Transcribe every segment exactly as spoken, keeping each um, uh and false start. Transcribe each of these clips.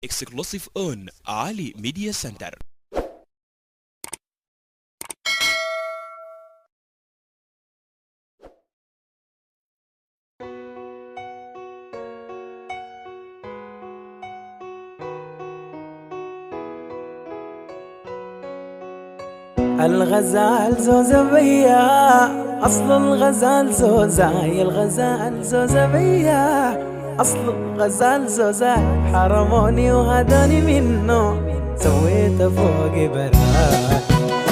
Exclusive on Ali Media Center. الغزال زوزبية، أصل الغزال زوزاي، الغزال زوزبية، أصل الغزال زوزاي، حرموني وهدوني منه، سويت فوق براي.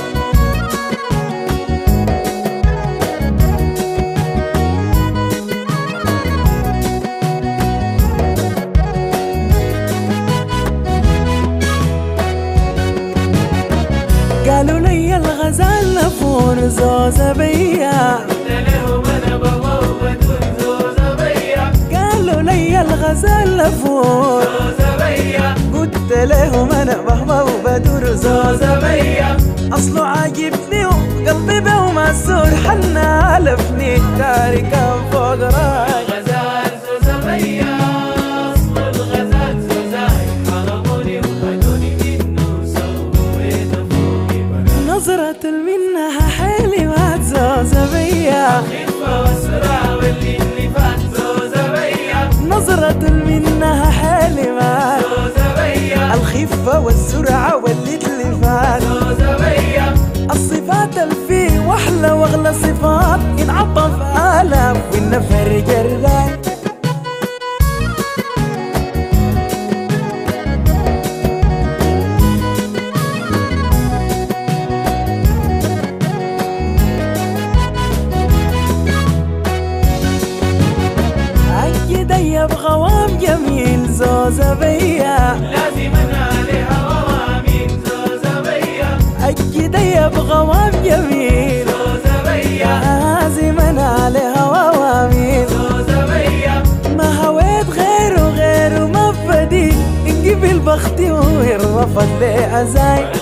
قالوا لي الغزال لفون زوزبية، قلت لهم انا بموت زوزبية. قالوا لي الغزال لفون زوزبية، قلت لهم انا بهوى وبدور زوزبية، اصله عاجبني وقلبي به ومسور حنا لفني داري كان فوق راي. غزال زوزبية، اصل الغزال زوزاي، حرموني وخدوني منه، سويت فوق براي. نظرة منها حلوة زوزبية، خفة والسرعة واللي اللي فات زوزبية. نظرة منها حلوة زوزبية، الخفة والسرعة واللي تلفات، زوزبية. الصفات الفي واحلى واغلى صفات ينعطف آلاف والنفر جرات. أكيد بغوام جميل زوزبية، لازم انا عليها غوامين زوزبية. أكيد بغوام جميل زوزبية، لازم أنا عليها ووامين. زوزبية. ما هويت غيره غيره ما فدي، إن قبل بختي ويرفض لي أزاي.